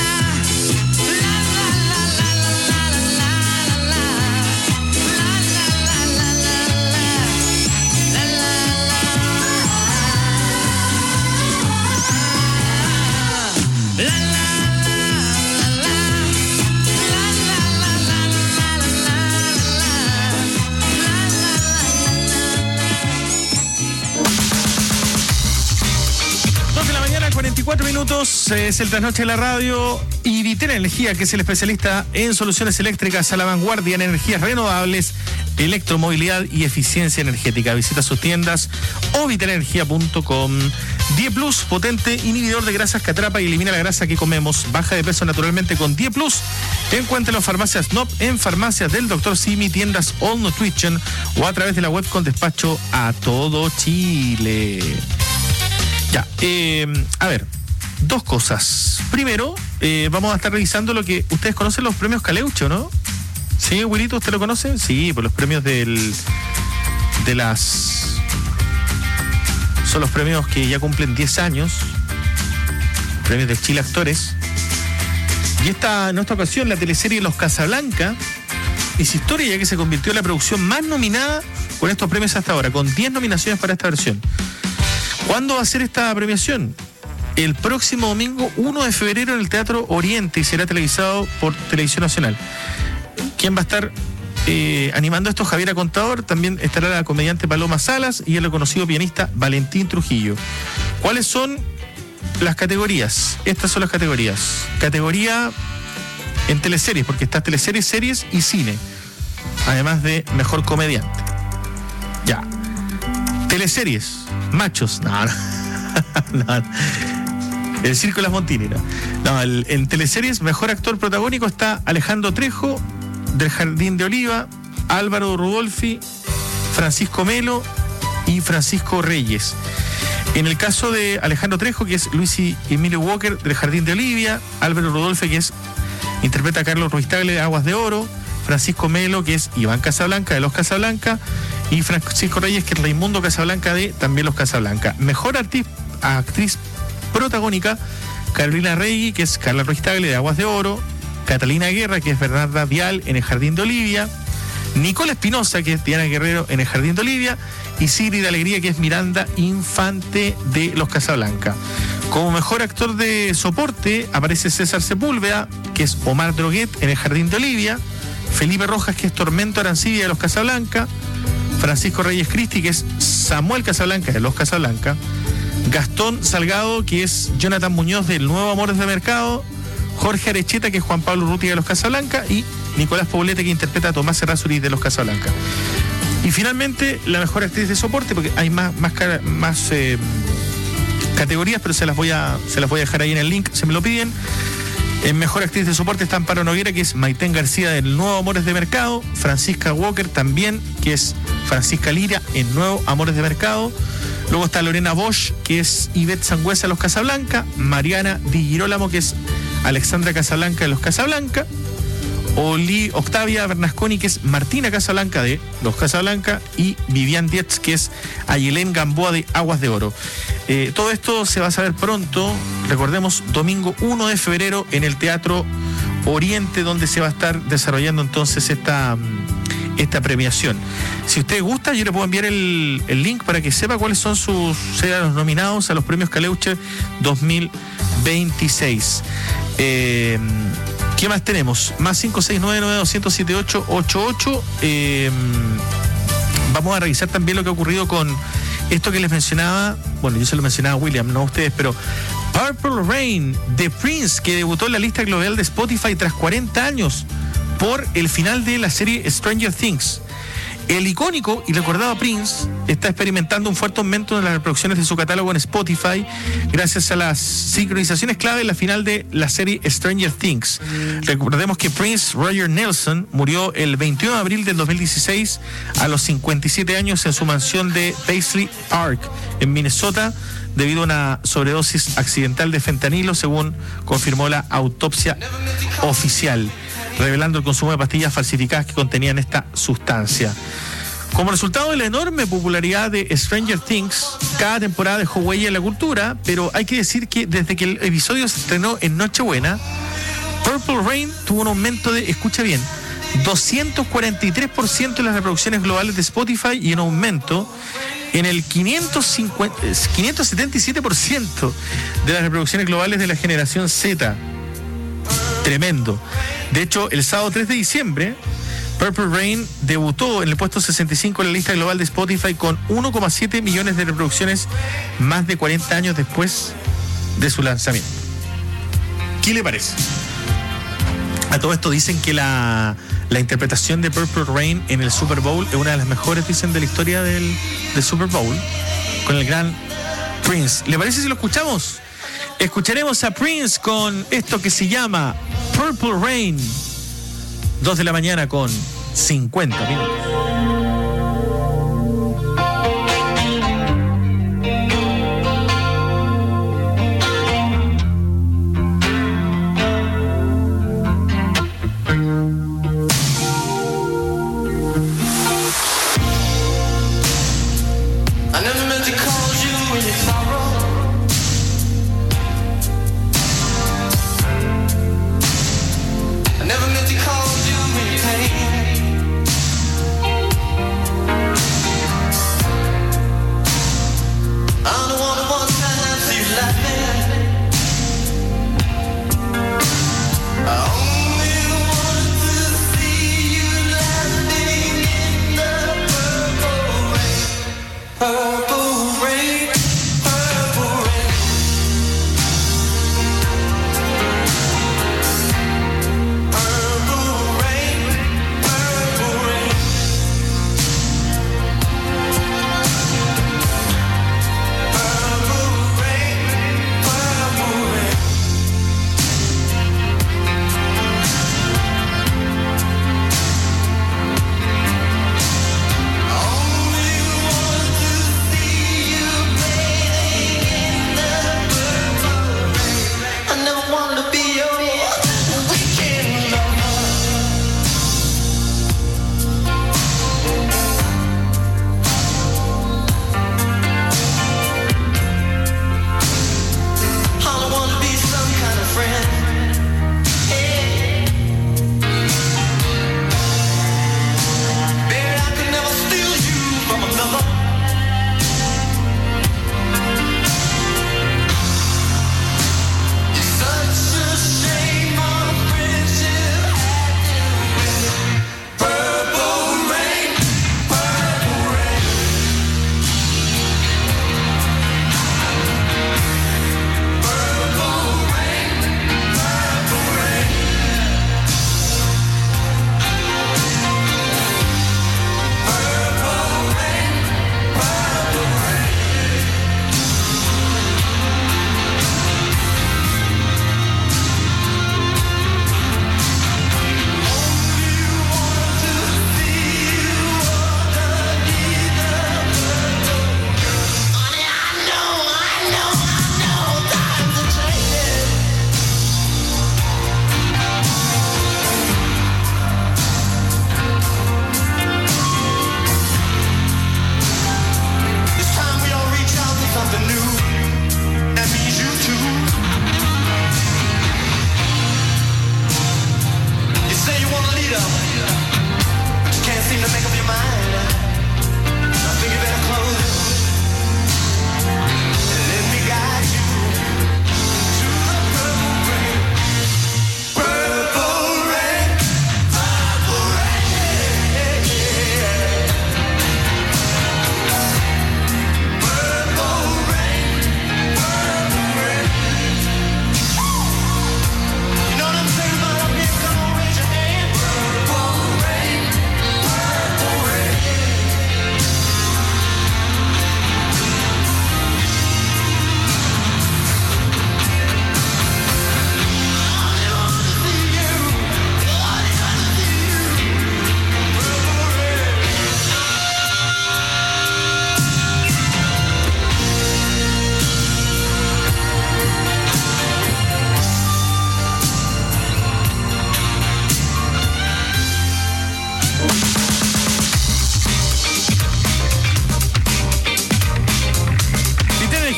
Speaker 4: Dos de la mañana, 44 minutos, es el trasnoche de la radio. Y Vitel Energía, que es el especialista en soluciones eléctricas a la vanguardia en energías renovables, electromovilidad y eficiencia energética. Visita sus tiendas o vitelenergia.com. Die Plus, potente inhibidor de grasas que atrapa y elimina la grasa que comemos. Baja de peso naturalmente con Die Plus. Encuéntralo en farmacias NOP, en farmacias del Dr. Simi, tiendas All Nutrition o a través de la web con despacho a todo Chile. Ya, a ver, dos cosas. Primero, vamos a estar revisando lo que ustedes conocen, los premios Caleucho, ¿no? Sí, Wilito, ¿usted lo conoce? Sí, pues los premios son los premios que ya cumplen 10 años, premios de Chile Actores. Y en esta ocasión la teleserie Los Casablanca es historia, ya que se convirtió en la producción más nominada con estos premios hasta ahora, con 10 nominaciones para esta versión. ¿Cuándo va a ser esta premiación? El próximo domingo 1 de febrero en el Teatro Oriente y será televisado por Televisión Nacional. ¿Quién va a estar animando esto? Javiera Contador, también estará la comediante Paloma Salas y el reconocido pianista Valentín Trujillo. ¿Cuáles son las categorías? Estas son las categorías. Categoría en teleseries, porque está teleseries, series y cine, además de mejor comediante. Ya. Teleseries, machos. No. El Circo de las Montini. No, en teleseries, mejor actor protagónico está Alejandro Trejo, del Jardín de Oliva, Álvaro Rudolfi, Francisco Melo y Francisco Reyes. En el caso de Alejandro Trejo, que es Luis y Emilio Walker, del Jardín de Olivia, Álvaro Rudolfi, que interpreta a Carlos Ruiz Tagle de Aguas de Oro, Francisco Melo, que es Iván Casablanca de Los Casablanca, y Francisco Reyes, que es Raimundo Casablanca de también Los Casablanca. Mejor actriz protagónica, Carolina Regui, que es Carla Ruiz Tagle de Aguas de Oro, Catalina Guerra, que es Bernarda Vial en El Jardín de Olivia, Nicole Espinosa, que es Diana Guerrero en El Jardín de Olivia, y Sigrid de Alegría, que es Miranda Infante de Los Casablanca. Como mejor actor de soporte aparece César Sepúlveda, que es Omar Droguet en El Jardín de Olivia, Felipe Rojas, que es Tormento Arancibia de Los Casablanca, Francisco Reyes Cristi, que es Samuel Casablanca de Los Casablanca, Gastón Salgado, que es Jonathan Muñoz del Nuevo Amores de Mercado, Jorge Arecheta, que es Juan Pablo Ruti de Los Casablanca, y Nicolás Poblete, que interpreta a Tomás Errázuriz de Los Casablanca. Y finalmente, la mejor actriz de soporte, porque hay más categorías, pero se las voy a dejar ahí en el link, se me lo piden. En mejor actriz de soporte está Amparo Noguera, que es Maitén García del Nuevo Amores de Mercado, Francisca Walker también, que es Francisca Lira en Nuevo Amores de Mercado. Luego está Lorena Bosch, que es Ivette Sangüesa de Los Casablanca, Mariana Di Girolamo, que es Alexandra Casablanca de Los Casablanca, Octavia Bernasconi, que es Martina Casablanca de Los Casablanca, y Vivian Dietz, que es Ayelén Gamboa de Aguas de Oro. Todo esto se va a saber pronto, recordemos, domingo 1 de febrero en el Teatro Oriente, donde se va a estar desarrollando entonces esta premiación. Si usted gusta, yo le puedo enviar el link para que sepa cuáles son serán los nominados a los premios Caleuche 2026. ¿Qué más tenemos? Más 569-9207-888. Vamos a revisar también lo que ha ocurrido con esto que les mencionaba. Bueno, yo se lo mencionaba a William, no a ustedes, pero Purple Rain de Prince, que debutó en la lista global de Spotify tras 40 años por el final de la serie Stranger Things. El icónico y recordado Prince está experimentando un fuerte aumento en las reproducciones de su catálogo en Spotify gracias a las sincronizaciones clave en la final de la serie Stranger Things. Recordemos que Prince Roger Nelson murió el 21 de abril del 2016 a los 57 años en su mansión de Paisley Park, en Minnesota, debido a una sobredosis accidental de fentanilo, según confirmó la autopsia oficial, revelando el consumo de pastillas falsificadas que contenían esta sustancia. Como resultado de la enorme popularidad de Stranger Things, cada temporada dejó huella en la cultura, pero hay que decir que desde que el episodio se estrenó en Nochebuena, Purple Rain tuvo un aumento de, escucha bien, 243% en las reproducciones globales de Spotify y un aumento en el 577% de las reproducciones globales de la generación Z. Tremendo. De hecho, el sábado 3 de diciembre, Purple Rain debutó en el puesto 65 en la lista global de Spotify con 1,7 millones de reproducciones más de 40 años después de su lanzamiento. ¿Qué le parece? A todo esto dicen que la interpretación de Purple Rain en el Super Bowl es una de las mejores, dicen, de la historia del Super Bowl, con el gran Prince. ¿Le parece si lo escuchamos? Escucharemos a Prince con esto que se llama Purple Rain. 2 de la mañana con 50 minutos.
Speaker 15: Never meant to cause you any pain.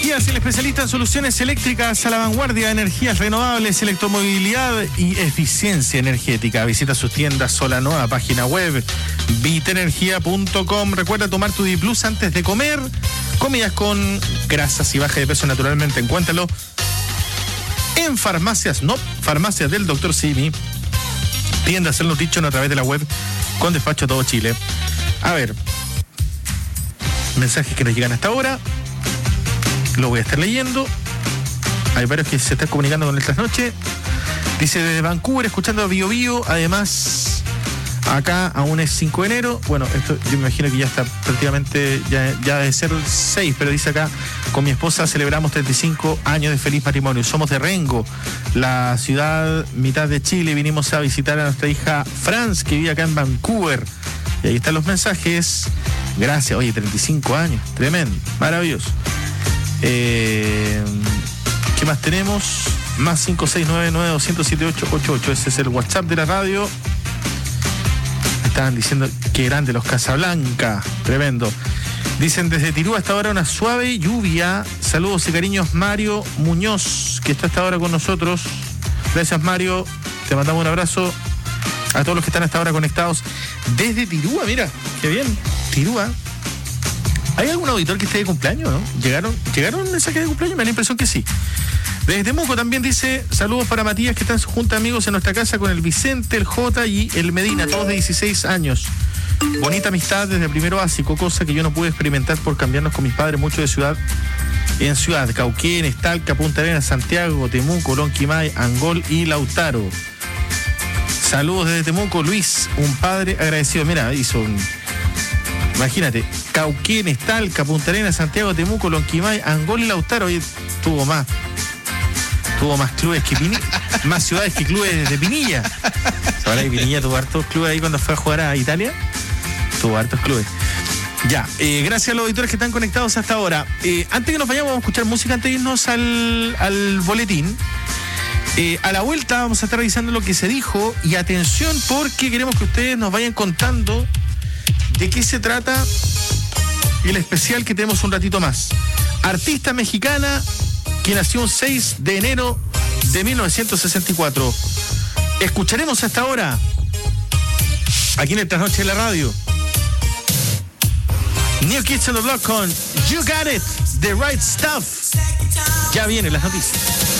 Speaker 4: Energías, el especialista en soluciones eléctricas a la vanguardia, energías renovables, electromovilidad y eficiencia energética. Visita sus tiendas Solanova, página web vitenergia.com. Recuerda tomar tu D+ antes de comer. Comidas con grasas y baja de peso naturalmente. Encuéntralo en farmacias del Dr. Simi. Tiendas El Nutrition a través de la web con despacho a todo Chile. A ver, mensajes que nos llegan hasta ahora. Lo voy a estar leyendo. Hay varios que se están comunicando con el trasnoche. Dice desde Vancouver, escuchando a Bio Bio. Además, acá aún es 5 de enero. Bueno, esto yo me imagino que ya está prácticamente, ya debe ser 6, pero dice acá, con mi esposa celebramos 35 años de feliz matrimonio. Somos de Rengo, la ciudad mitad de Chile. Vinimos a visitar a nuestra hija Franz, que vive acá en Vancouver. Y ahí están los mensajes. Gracias. Oye, 35 años. Tremendo. Maravilloso. ¿Qué más tenemos? Más 56992078888. Ese es el WhatsApp de la radio. Estaban diciendo que grande los Casablanca. Tremendo. Dicen desde Tirúa hasta ahora una suave lluvia. Saludos y cariños, Mario Muñoz, que está hasta ahora con nosotros. Gracias, Mario. Te mandamos un abrazo a todos los que están hasta ahora conectados desde Tirúa. Mira, qué bien. Tirúa. ¿Hay algún auditor que esté de cumpleaños, no? ¿Llegaron mensajes de cumpleaños? Me da la impresión que sí. Desde Temuco también dice, saludos para Matías, que están juntos amigos en nuestra casa con el Vicente, el J y el Medina, todos de 16 años. Bonita amistad desde primero básico, cosa que yo no pude experimentar por cambiarnos con mis padres mucho de ciudad en ciudad. Cauquén, Talca, Punta Arenas, Santiago, Temuco, Lonquimay, Angol y Lautaro. Saludos desde Temuco, Luis, un padre agradecido. Mira, hizo un... Imagínate, Cauquén, Talca, Punta Arenas, Santiago, Temuco, Lonquimay, Angol y Lautaro. Oye, tuvo más clubes que Pinilla, más ciudades que clubes de Pinilla. Ahora que Pinilla tuvo hartos clubes ahí cuando fue a jugar a Italia. Tuvo hartos clubes. Ya, gracias a los auditores que están conectados hasta ahora. Antes que nos vayamos, vamos a escuchar música antes de irnos al boletín. A la vuelta vamos a estar revisando lo que se dijo. Y atención, porque queremos que ustedes nos vayan contando de qué se trata el especial que tenemos un ratito más. Artista mexicana que nació un 6 de enero de 1964. Escucharemos hasta ahora, aquí en el Trasnoche de la Radio, New Kids on the Block con You Got It, The Right Stuff. Ya vienen las noticias.